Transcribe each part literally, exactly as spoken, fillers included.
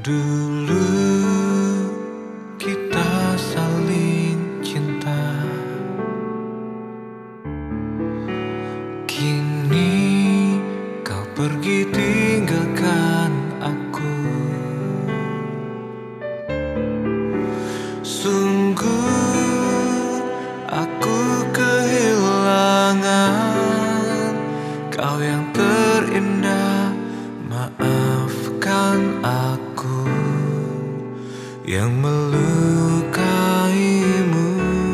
Dulu kita saling cinta, kini kau pergi tinggalkan aku. Sungguh aku kehilangan kau yang terindah. Maafkan aku yang melukaimu.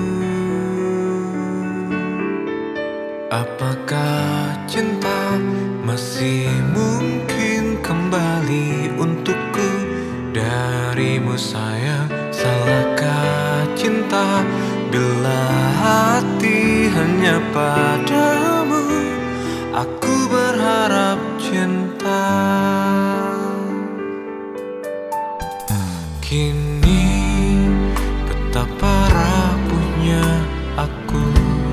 Apakah cinta masih mungkin kembali untukku darimu sayang? Salahkah cinta bila hati hanya padamu? Aku berharap cinta. Kini betapa rapuhnya aku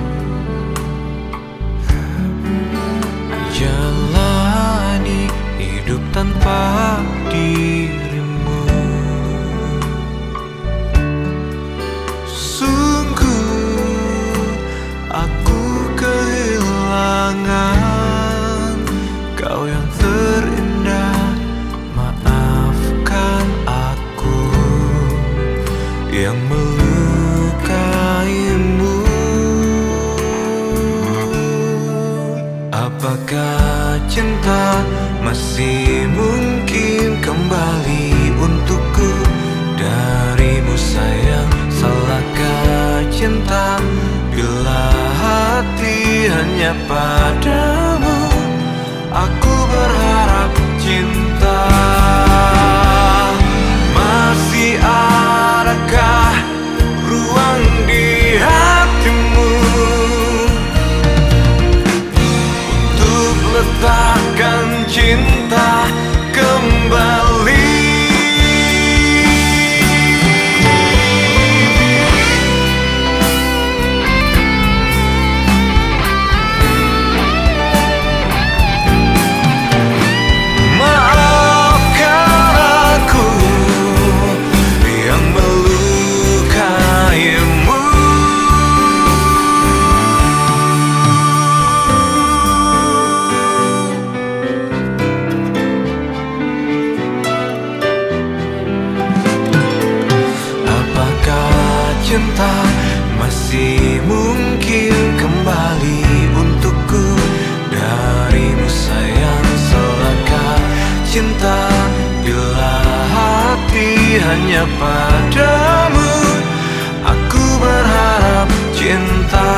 jalani hidup tanpa dirimu. Sungguh aku kehilangan kau yang terindah. Maafkan aku yang melukaimu. Apakah cinta masih mungkin kembali untukku darimu sayang? Salahkah cinta bila hati hanya padamu? Aku berharap cinta. Masih adakah ruang di hatimu untuk letakkan cinta kembali? Cinta masih mungkin kembali untukku darimu sayang? Salahkah cinta bila hati hanya padamu? Aku berharap cinta.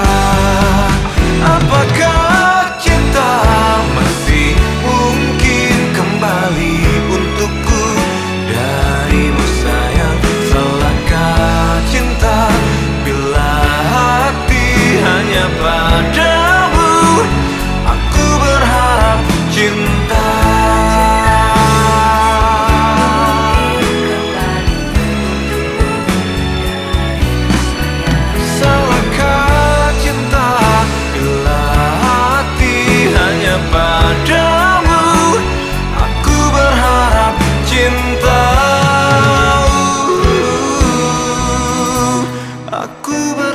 Apakah cinta masih mungkin kembali untukku darimu sayang? Salahkah cinta bila hati hanya padamu? Aku berharap cinta. Salahkah cinta bila hati hanya padamu? Aku berharap cinta. Aku